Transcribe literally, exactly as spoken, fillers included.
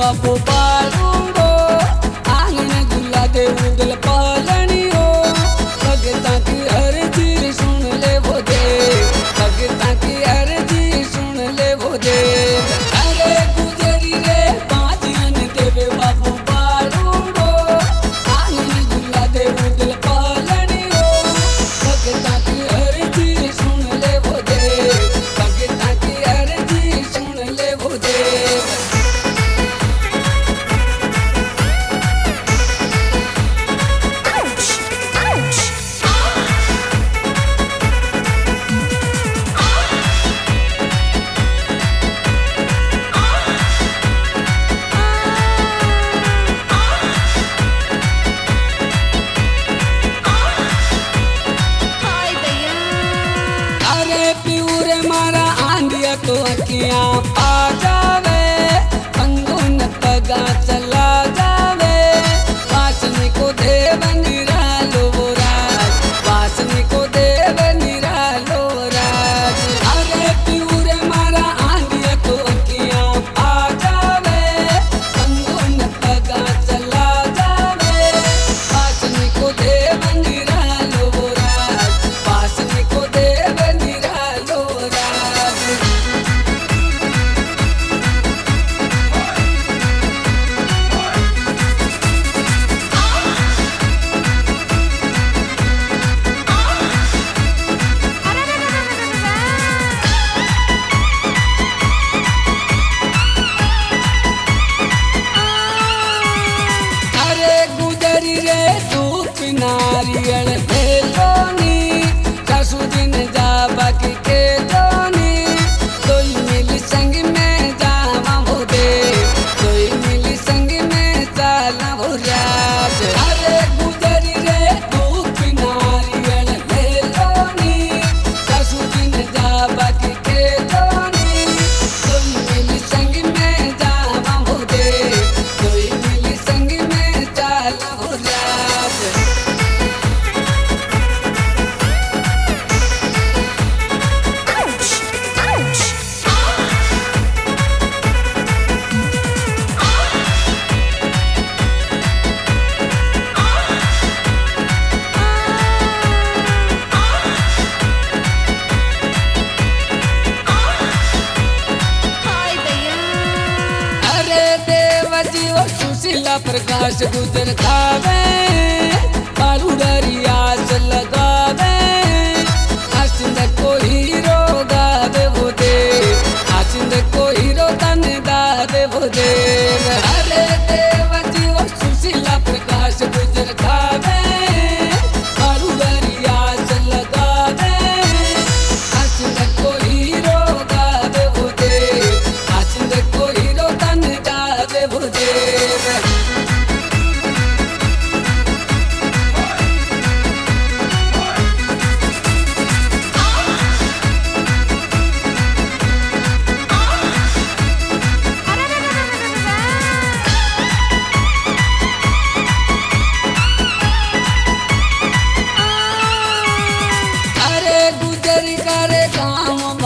बाबू बालूंगो आंगन गुला दे उगल पालनी हो भगता की अर्जी सुन ले वो दे भगता की अर्जी सुन ले वो दे अरे गुजरी रे पाँचन देवे बाबू बालूंगो आंगन गुला दे उगल पालनी हो भगता की अर्जी सुन ले वो दे भगता की अर्जी सुन ले वो दे। अरे प्यूरे मारा आंधिया तो अखियां आ जावे पंगुन पगा चला जावे वासनी को देव निरालो राज वासनी को देव निरालो राज। अरे प्यूरे मारा आंधिया तो अखियां आ जावे पंगुन पगा चला जावे वासनी को देव निरालो राज वासनी को देव निरालो राज। अरे गुजरी रे धूप नारियल भेलोनी कसु दिन जाबा की के जोनी कोई मिली संग में जावा हो दे कोई मिली संग में जाला हो राज। अरे गुजरी रे धूप नारियल भेलोनी कसु दिन जाबा की के जोनी कोई मिली संग में जावा हो दे कोई मिली संग में जाला हो राज। अरे देव जीव सुशीला प्रकाश गुजर खावे बालू डरियास लगावे आसिंद को हीरो गावे वो दे आसिंद को हीरो तन दावे वो दे। अरे देव जीव सुशीला प्रकाश गुजर खावे बालू डरियास लगावे आसिंद को हीरो गावे वो दे आसिंद को हीरो तन दावे वो दे। अरे गुजर करे गाँव